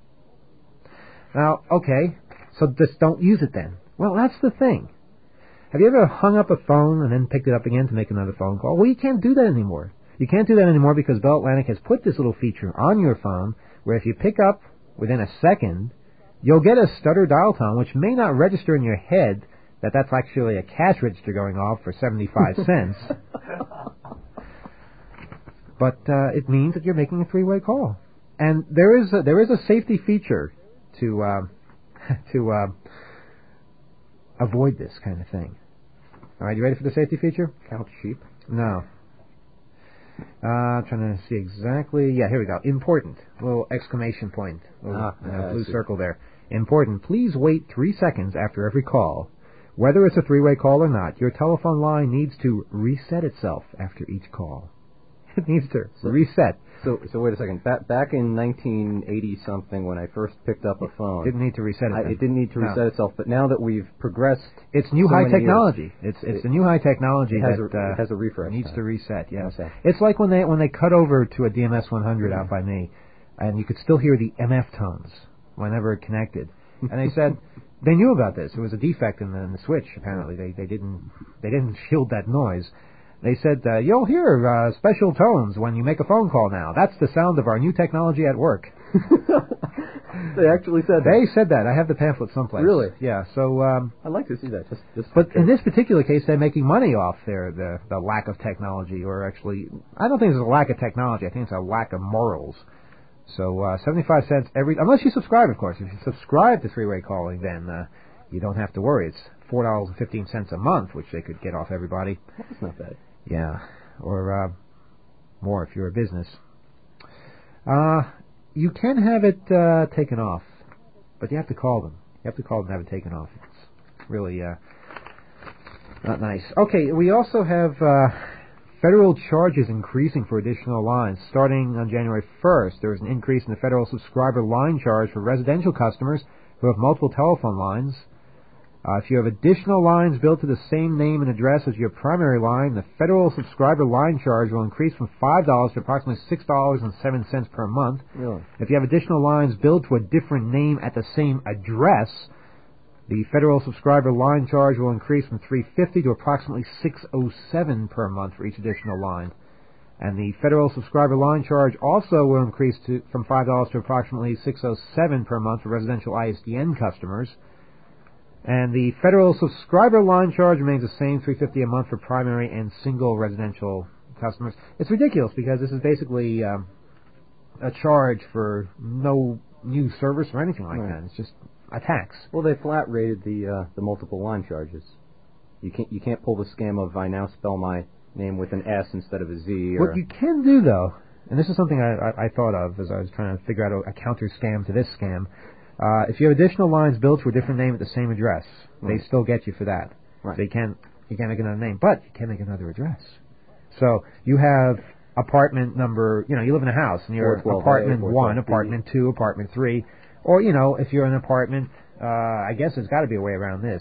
Now, okay, so just don't use it then. Well, that's the thing. Have you ever hung up a phone and then picked it up again to make another phone call? Well, you can't do that anymore. You can't do that anymore because Bell Atlantic has put this little feature on your phone where if you pick up within a second, You'll get a stutter dial tone, which may not register in your head that that's actually a cash register going off for 75 cents. But it means that you're making a three-way call. And there is a safety feature to avoid this kind of thing. All right, you ready for the safety feature? Count sheep? No. Trying to see exactly. Yeah, here we go. Important. Little exclamation point. Blue circle there. Important. Please wait 3 seconds after every call. Whether it's a three-way call or not, your telephone line needs to reset itself after each call. It needs to reset. So wait a second. Back in 1980-something, when I first picked up a phone... Didn't need to reset it. It didn't need to reset itself, but now that we've progressed... It's new high technology. It's the new high technology it has a refresh. Needs to reset, yes. Okay. It's like when they cut over to a DMS 100 out by me, and you could still hear the MF tones whenever it connected. And they said they knew about this. It was a defect in the switch, apparently. They didn't shield that noise. They said, you'll hear special tones when you make a phone call now. That's the sound of our new technology at work. They actually said that? They said that. I have the pamphlet someplace. Really? Yeah, so... I'd like to see that. But in this particular case, they're making money off the lack of technology, or actually... I don't think it's a lack of technology. I think it's a lack of morals. So 75 cents every... Unless you subscribe, of course. If you subscribe to three-way calling, then you don't have to worry. It's $4.15 a month, which they could get off everybody. That's not bad. Yeah, or more if you're a business. You can have it taken off, but you have to call them. You have to call them and have it taken off. It's really not nice. Okay, we also have federal charges increasing for additional lines. Starting on January 1st, there was an increase in the federal subscriber line charge for residential customers who have multiple telephone lines. If you have additional lines billed to the same name and address as your primary line, the federal subscriber line charge will increase from $5 to approximately $6.07 per month. Really? If you have additional lines billed to a different name at the same address, the federal subscriber line charge will increase from $3.50 to approximately $6.07 per month for each additional line. And the federal subscriber line charge also will increase from $5 to approximately $6.07 per month for residential ISDN customers. And the federal subscriber line charge remains the same, $3.50 a month for primary and single residential customers. It's ridiculous because this is basically a charge for no new service or anything like that. It's just a tax. Well, they flat rated the multiple line charges. You can't pull the scam of I now spell my name with an S instead of a Z. What you can do though, and this is something I thought of as I was trying to figure out a counter scam to this scam. If you have additional lines billed to a different name at the same address, they still get you for that. Right. So you can't make another name, but you can make another address. So you have apartment number, you live in a house, and you're apartment 1, apartment 2, apartment 3, or, if you're in an apartment, I guess there's got to be a way around this,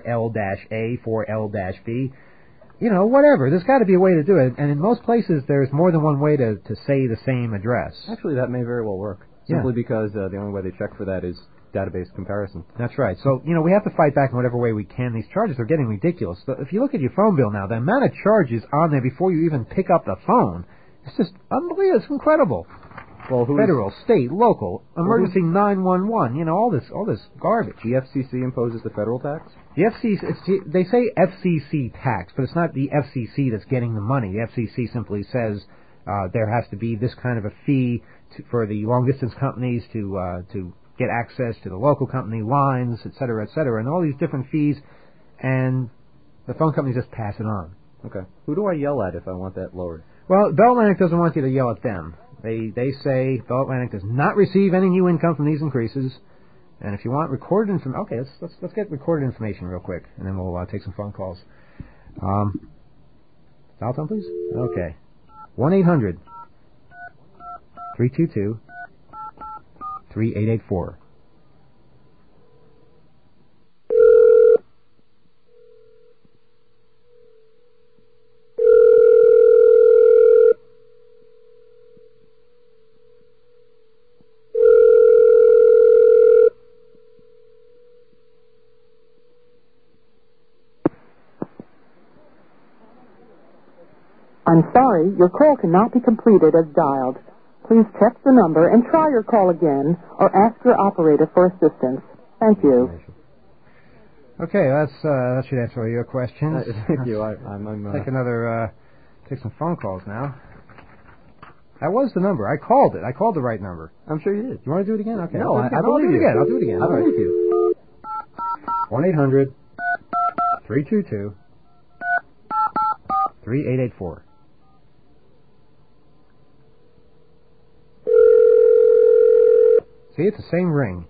4L-A, 4L-B, whatever. There's got to be a way to do it, and in most places there's more than one way to say the same address. Actually, that may very well work. Simply because the only way they check for that is database comparison. That's right. So, we have to fight back in whatever way we can. These charges are getting ridiculous. But if you look at your phone bill now, the amount of charges on there before you even pick up the phone, it's just unbelievable. It's incredible. Well, federal, state, local, emergency 911, all this garbage. The FCC imposes the federal tax? The FCC, they say FCC tax, but it's not the FCC that's getting the money. The FCC simply says there has to be this kind of a fee for the long-distance companies to get access to the local company lines, et cetera, and all these different fees, and the phone companies just pass it on. Okay. Who do I yell at if I want that lowered? Well, Bell Atlantic doesn't want you to yell at them. They say Bell Atlantic does not receive any new income from these increases, and if you want recorded information, okay, let's get recorded information real quick, and then we'll take some phone calls. Dial tone, please. Okay. 1-800-322-3884. I'm sorry, your call cannot be completed as dialed. Please check the number and try your call again, or ask your operator for assistance. Thank you. Okay, that should answer all your questions. Thank you. Take some phone calls now. That was the number. I called it. I called the right number. I'm sure you did. You want to do it again? Okay. No, I'll do it again. I'll do it again. I believe you. 1-800-322-3884. See, it's the same ring.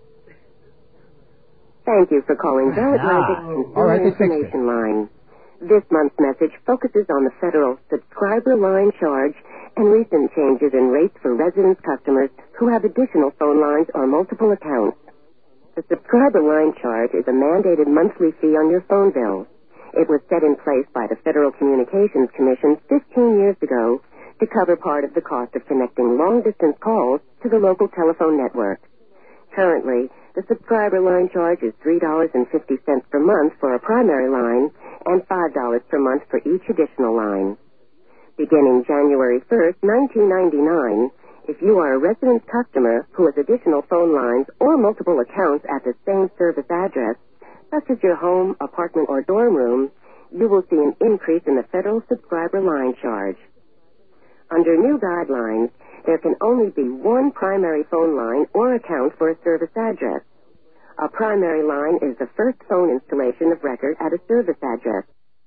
Thank you for calling Bell Atlantic Consumer Information Line. This month's message focuses on the federal subscriber line charge and recent changes in rates for residence customers who have additional phone lines or multiple accounts. The subscriber line charge is a mandated monthly fee on your phone bill. It was set in place by the Federal Communications Commission 15 years ago to cover part of the cost of connecting long-distance calls to the local telephone network. Currently, the subscriber line charge is $3.50 per month for a primary line and $5 per month for each additional line. Beginning January 1st, 1999, if you are a resident customer who has additional phone lines or multiple accounts at the same service address, such as your home, apartment, or dorm room, you will see an increase in the federal subscriber line charge. Under new guidelines, there can only be one primary phone line or account for a service address. A primary line is the first phone installation of record at a service address.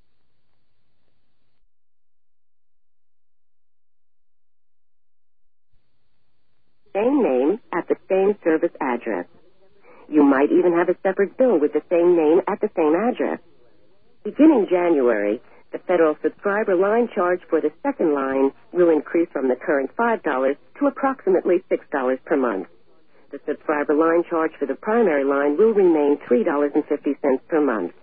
Same name at the same service address. You might even have a separate bill with the same name at the same address. Beginning January, the federal subscriber line charge for the second line will increase from the current $5 to approximately $6 per month. The subscriber line charge for the primary line will remain $3.50 per month.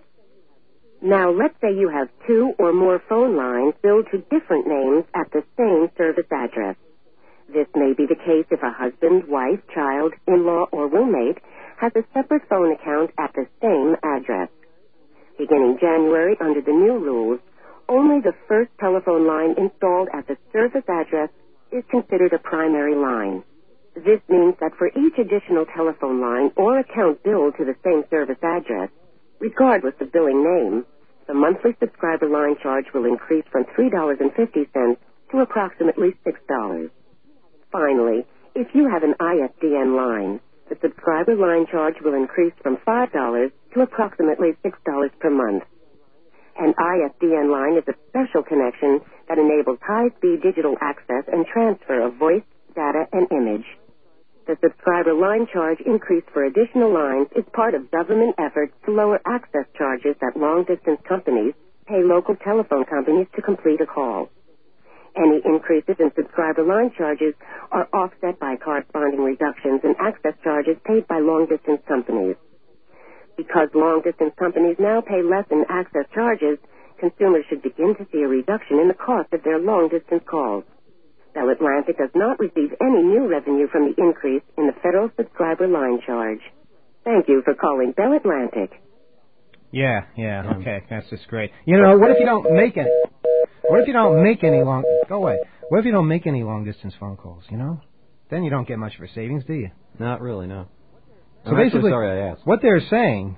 Now, let's say you have two or more phone lines billed to different names at the same service address. This may be the case if a husband, wife, child, in-law, or roommate has a separate phone account at the same address. Beginning January, under the new rules, only the first telephone line installed at the service address is considered a primary line. This means that for each additional telephone line or account billed to the same service address, regardless of billing name, the monthly subscriber line charge will increase from $3.50 to approximately $6. Finally, if you have an ISDN line, the subscriber line charge will increase from $5 to approximately $6 per month. An ISDN line is a special connection that enables high-speed digital access and transfer of voice, data, and image. The subscriber line charge increase for additional lines is part of government efforts to lower access charges that long-distance companies pay local telephone companies to complete a call. Any increases in subscriber line charges are offset by corresponding reductions in access charges paid by long-distance companies. Because long-distance companies now pay less in access charges, consumers should begin to see a reduction in the cost of their long-distance calls. Bell Atlantic does not receive any new revenue from the increase in the federal subscriber line charge. Thank you for calling Bell Atlantic. Yeah, okay, that's just great. You know, what if you don't make any? What if you don't make any long? Go away. What if you don't make any long-distance phone calls? You know, then you don't get much of a savings, do you? Not really, no. So basically, sorry I asked. What they're saying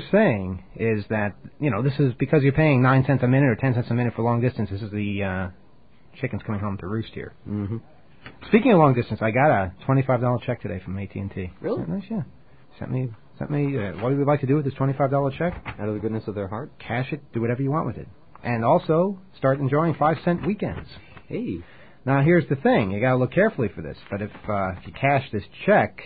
is that, you know, this is because you're paying 9 cents a minute or 10 cents a minute for long distance. This is the chickens coming home to roost here. Mm-hmm. Speaking of long distance, I got a $25 check today from AT&T. Really? Nice, yeah. Sent me. What do you like to do with this $25 check? Out of the goodness of their heart? Cash it. Do whatever you want with it. And also start enjoying 5-cent weekends. Hey. Now here's the thing. You got to look carefully for this. But if you cash this check,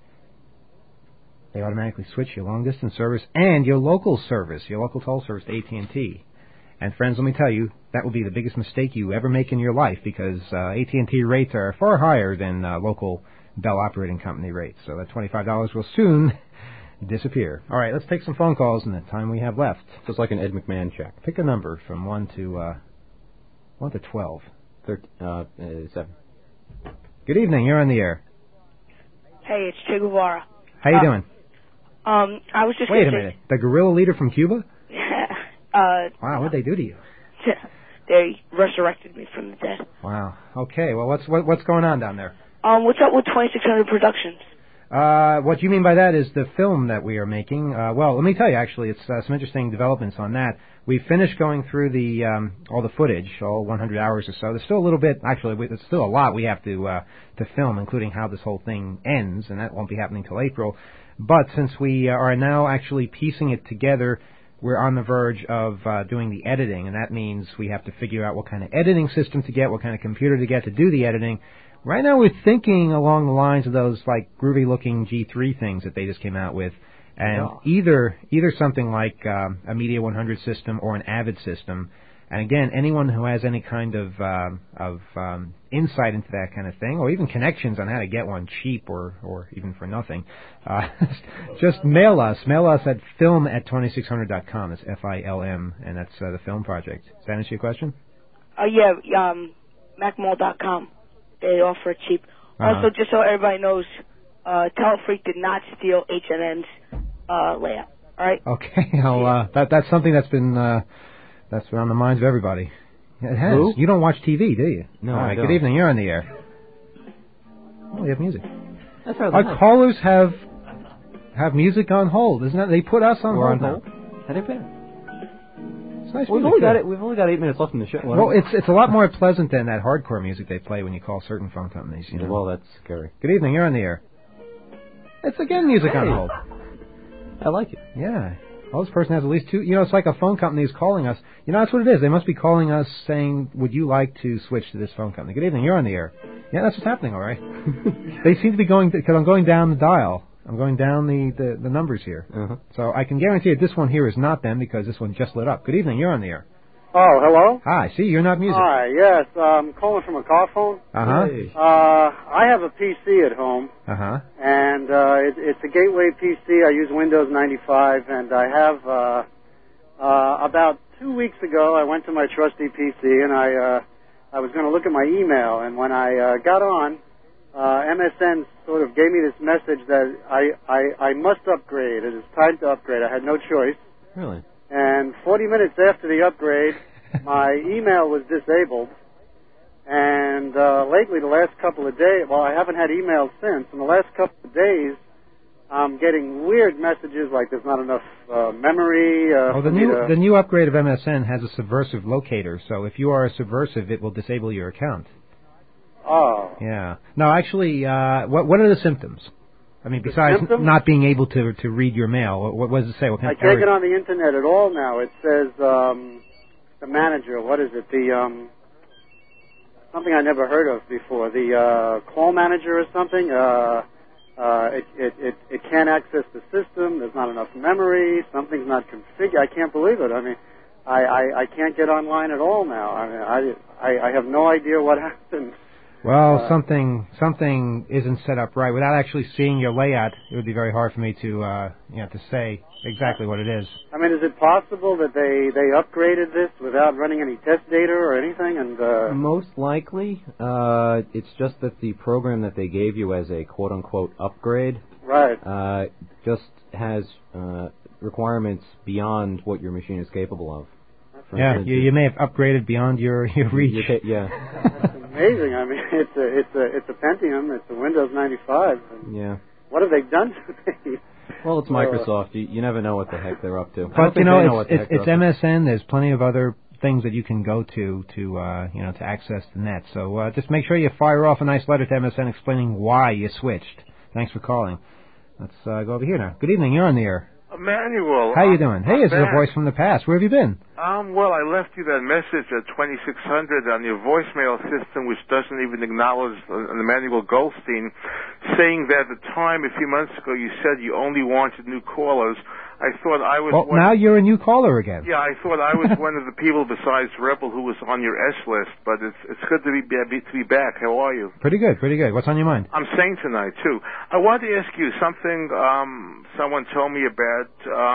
they automatically switch your long-distance service and your local service, your local toll service to AT&T. And friends, let me tell you, that will be the biggest mistake you ever make in your life because AT&T rates are far higher than local Bell Operating Company rates. So that $25 will soon disappear. All right, let's take some phone calls in the time we have left. Just like an Ed McMahon check. Pick a number from 1 to 12. 7. Good evening. You're on the air. Hey, it's Che Guevara. How you doing? I was just... Wait a minute. The guerrilla leader from Cuba? Wow, what'd they do to you? They resurrected me from the dead. Wow. Okay, well, what's going on down there? What's up with 2600 Productions? What you mean by that is the film that we are making. Well, let me tell you, actually, it's some interesting developments on that. We finished going through the all the footage, all 100 hours or so. There's still a little bit, actually, there's still a lot we have to film, including how this whole thing ends, and that won't be happening till April. But since we are now actually piecing it together, we're on the verge of doing the editing, and that means we have to figure out what kind of editing system to get, what kind of computer to get to do the editing. Right now we're thinking along the lines of those like groovy-looking G3 things that they just came out with, and either something like a Media 100 system or an Avid system. And again, anyone who has any kind of insight into that kind of thing, or even connections on how to get one cheap or even for nothing, just mail us. Mail us at film@2600.com. It's FILM, and that's the film project. Does that answer your question? MacMall.com. They offer it cheap. Also, just so everybody knows, Telefreak did not steal H&N's layout. All right? Okay. Well, that's something that's been on the minds of everybody. It has. Who? You don't watch TV, do you? No, All right, I don't. Good evening. You're on the air. Oh, you have music. That's rather Our nice. callers have music on hold, isn't it? They put us on hold now. Had it been? It's nice We've music, only got 8 minutes left in the show. Well, it's a lot more pleasant than that hardcore music they play when you call certain phone companies. You know? Well, that's scary. Good evening. You're on the air. It's again music on hold. I like it. Yeah. Well, this person has at least two. You know, it's like a phone company is calling us. You know, that's what it is. They must be calling us saying, would you like to switch to this phone company? Good evening. You're on the air. Yeah, that's what's happening, all right. They seem to be going, because I'm going down the dial. I'm going down the numbers here. Uh-huh. So I can guarantee that this one here is not them because this one just lit up. Good evening. You're on the air. Oh, hello? Hi. See, you're not music. Hi, yes. I'm calling from a car phone. Uh-huh. Hey. I have a PC at home, Uh-huh. and it's a Gateway PC. I use Windows 95, and I have, about 2 weeks ago, I went to my trusty PC, and I was going to look at my email, and when I got on, MSN sort of gave me this message that I must upgrade. It is time to upgrade. I had no choice. Really? And 40 minutes after the upgrade, my email was disabled. And lately, the last couple of days, well, I haven't had email since. In the last couple of days, I'm getting weird messages like there's not enough memory. The new upgrade of MSN has a subversive locator, so if you are a subversive, it will disable your account. Oh. Yeah. No, actually, what are the symptoms? I mean, besides not being able to read your mail, what does it say? What kind I can't get on the internet at all now. It says the manager. What is it? The something I never heard of before. The call manager or something. It can't access the system. There's not enough memory. Something's not configured. I can't believe it. I mean, I can't get online at all now. I mean, I have no idea what happened. Well, something isn't set up right. Without actually seeing your layout, it would be very hard for me to to say exactly what it is. I mean, is it possible that they upgraded this without running any test data or anything? And most likely, it's just that the program that they gave you as a quote-unquote upgrade, right, just has requirements beyond what your machine is capable of. Yeah, you may have upgraded beyond your reach. Yeah. That's amazing. I mean, it's a Pentium. It's a Windows 95. Yeah. What have they done to me? Well, it's Microsoft. You never know what the heck they're up to. But you know, it's MSN. There's plenty of other things that you can go to access the net. So just make sure you fire off a nice letter to MSN explaining why you switched. Thanks for calling. Let's go over here now. Good evening. You're on the air. Emmanuel. How you doing? Hey, this is a voice from the past. Where have you been? Well, I left you that message at 2600 on your voicemail system, which doesn't even acknowledge Emmanuel Goldstein, saying that at the time, a few months ago, you said you only wanted new callers. I thought I was... Well, now you're a new caller again. Yeah, I thought I was one of the people besides Rebel who was on your S list, but it's good to be back. How are you? Pretty good. What's on your mind? I'm sane tonight, too. I wanted to ask you something someone told me about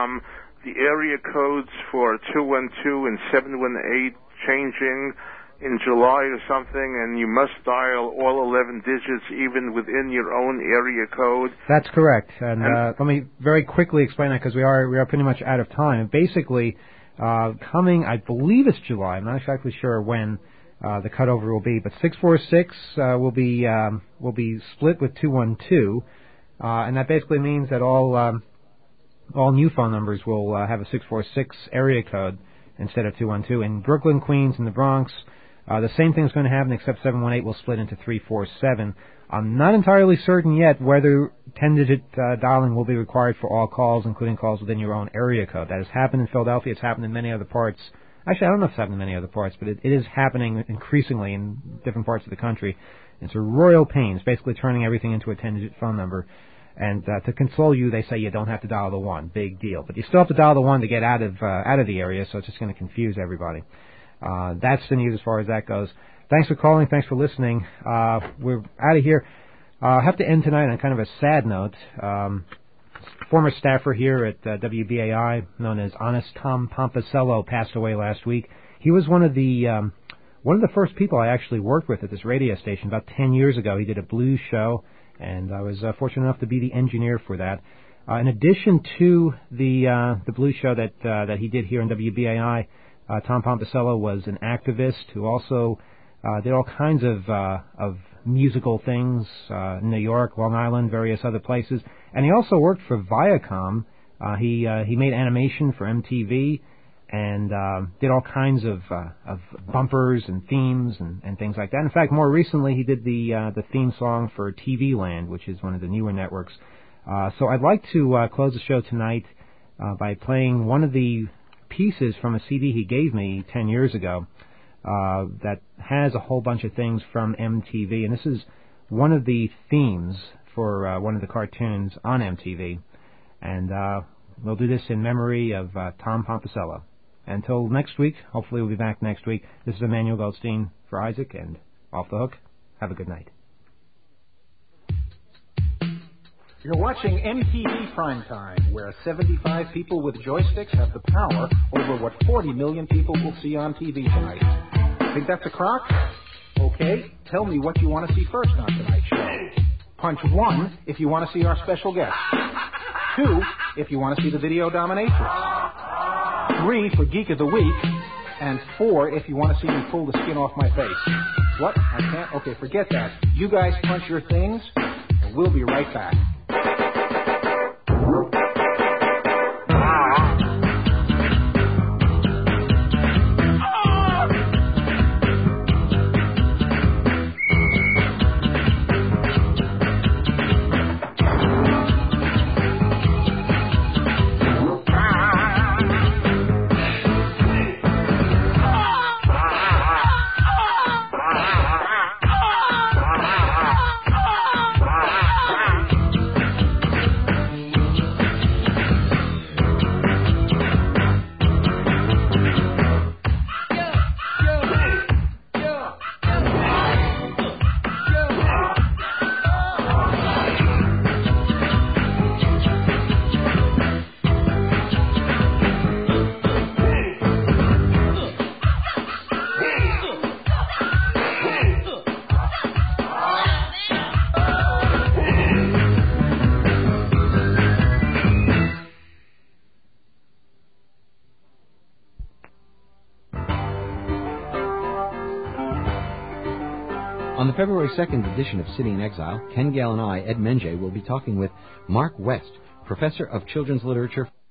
the area codes for 212 and 718 changing in July or something, and you must dial all 11 digits even within your own area code. That's correct. And let me very quickly explain that because we are pretty much out of time. Basically, coming, I believe it's July. I'm not exactly sure when the cutover will be, but 646 will be split with 212. and that basically means that all new phone numbers will have a 646 area code instead of 212. In Brooklyn, Queens, and the Bronx, the same thing is going to happen, except 718 will split into 347. I'm not entirely certain yet whether 10-digit dialing will be required for all calls, including calls within your own area code. That has happened in Philadelphia. It's happened in many other parts. Actually, I don't know if it's happened in many other parts, but it is happening increasingly in different parts of the country. It's a royal pain. It's basically turning everything into a 10-digit phone number. And to console you, they say you don't have to dial the 1. Big deal. But you still have to dial the 1 to get out of the area, so it's just going to confuse everybody. That's the news as far as that goes. Thanks for calling. Thanks for listening. We're out of here. I have to end tonight on kind of a sad note. Former staffer here at WBAI, known as Honest Tom Pompicello, passed away last week. He was one of the first people I actually worked with at this radio station about 10 years ago. He did a blues show, and I was fortunate enough to be the engineer for that. In addition to the blues show that he did here on WBAI, Tom Pompicello was an activist who also did all kinds of musical things in New York, Long Island, various other places, and he also worked for Viacom. He made animation for MTV and did all kinds of bumpers and themes and things like that. In fact, more recently, he did the theme song for TV Land, which is one of the newer networks. So I'd like to close the show tonight by playing one of the pieces from a CD he gave me 10 years ago that has a whole bunch of things from MTV, and this is one of the themes for one of the cartoons on MTV, and we'll do this in memory of Tom Pompicello. Until next week, hopefully we'll be back next week. This is Emmanuel Goldstein for Isaac and Off the Hook. Have a good night. You're watching MTV Primetime, where 75 people with joysticks have the power over what 40 million people will see on TV tonight. Think that's a crock? Okay, tell me what you want to see first on tonight's show. Punch 1 if you want to see our special guest. 2 if you want to see the video dominatrix. 3 for Geek of the Week. And 4 if you want to see me pull the skin off my face. What? I can't? Okay, forget that. You guys punch your things, and we'll be right back. On the February 2nd edition of City in Exile, Ken Gale and I, Ed Menge, will be talking with Mark West, professor of children's literature